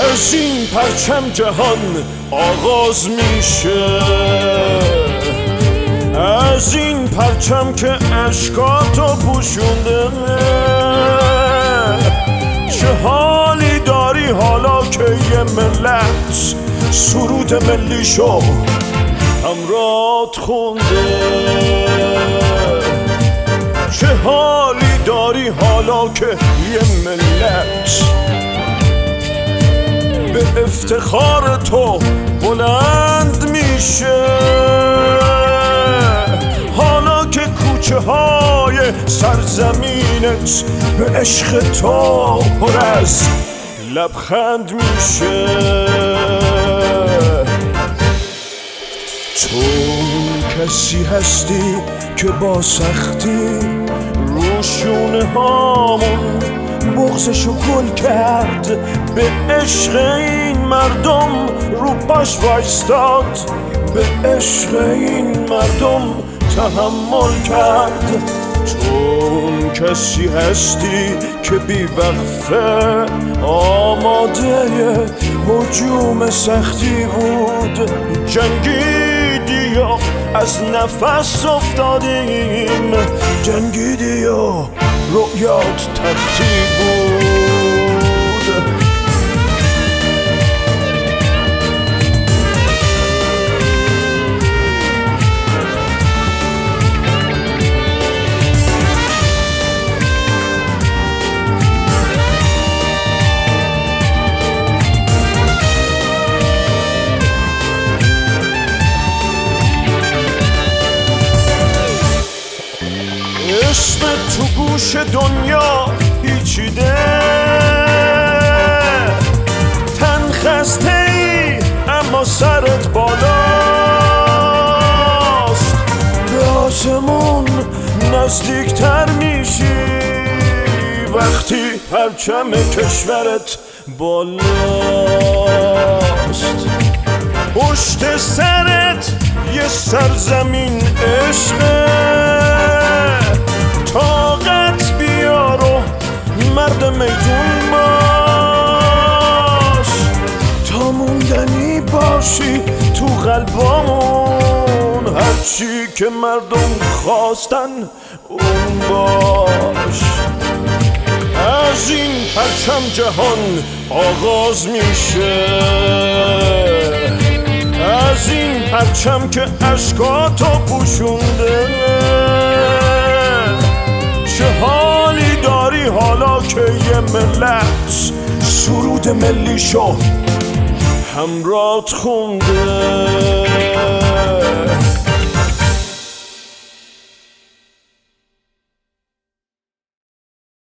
از این پرچم جهان آغاز میشه، از این پرچم که اشکاتو پوشونده. چه حالی داری حالا که یه ملت سرود ملیشو همرات خونده؟ چه حالی داری حالا که یه ملت به افتخار تو بلند میشه؟ حالا که کوچه های سرزمینت به عشق تو پر از لبخند میشه. تو کسی هستی که با سختی رو شونه هامون بغضشو گل کرد، به عشق این مردم رو پاش وایستاد، به عشق این مردم تحمل کرد. تو کسی هستی که بی وقفه آماده هجوم سختی بود، جنگیدی و از نفس افتادیم، جنگیدی و رؤیات تختی بود. اسم تو گوش دنیا پیچیده، تن خسته ای اما سرت بالاست، به آسمون نزدیکتر میشی وقتی پرچم کشورت بالاست. پشت سرت یه سرزمین عشقه، طاقت بیار و مرد میدون باش، تا موندنی باشی تو قلبامون، هرچی که مردم خواستن اون باش. از این پرچم جهان آغاز میشه، از این پرچم که اشکاتو پوشونده. چه حالی داری حالا که یه ملت سرود ملیشو همرات خونده؟